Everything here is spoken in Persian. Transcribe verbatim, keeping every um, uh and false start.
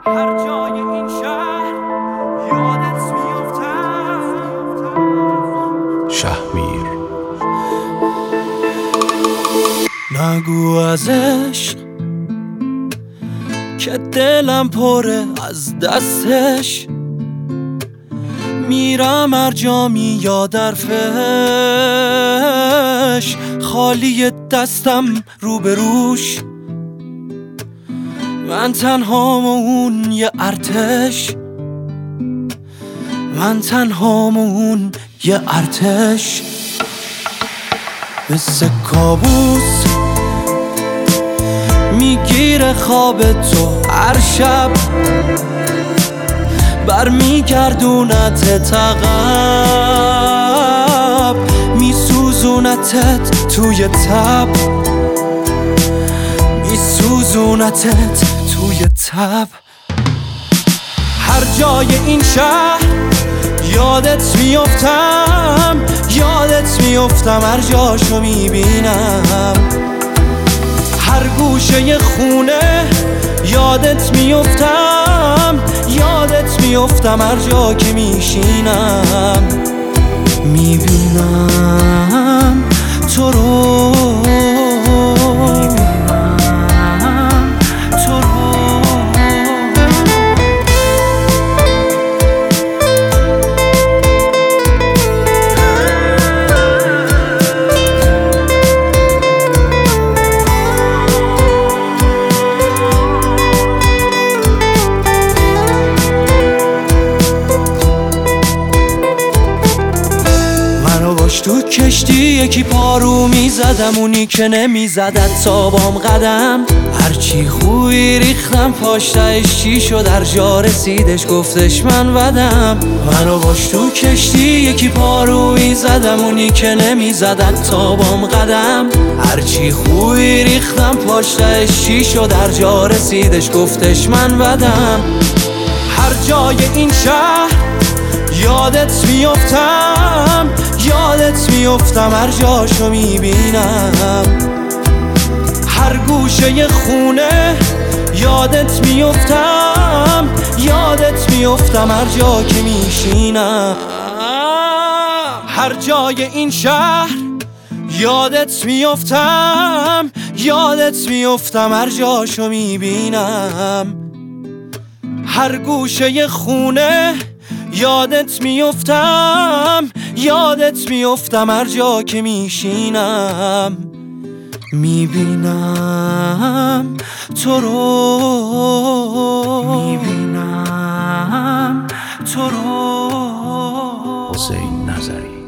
هر جای این شهر یادت میافتم. شهمیر. نگو ازش که دلم پره از دستش، میرم هر جا میاد حرفش، خالی دستم رو به روش، من تنهام و اون یه ارتش، من تنهام و اون یه ارتش. مثل کابوس میگیره خواب تو هر شب، برمیگردونت تقب، میسوزونتت توی تب، میسوزونتت توی تب. هر جای این شهر یادت میافتم، یادت میافتم، هر جاشو میبینم، هر گوشه خونه یادت میافتم، یادت میافتم، هر جا که میشینم میبینم تو رو، میبینم تو رو. تو کشتی یکی پارو میزدم، اونی که نمیزدت تا بام قدم، هرچی خوبی ریختم پاشتهش چی شد، هر جا رسیدش گفتش من بدم. منو باش تو کشتی یکی پارو میزدم، اونی که نمیزدت تا بام قدم، هرچی خوبی ریختم پاشتهش چی شد، هر جا رسیدش گفتش من بدم. هر جای این شهر یادت میافتم، یادت میافتم، هر جاشو میبینم، هر گوشه خونه یادت میافتم، یادت میافتم، هر جا که میشینم، هر جای این شهر یادت میافتم، یادت میافتم، هر جاشو میبینم، هر گوشه خونه یادت میافتم، یادت میافتم، هر جا که میشینم میبینم تو رو، میبینم تو رو. حسین نظری.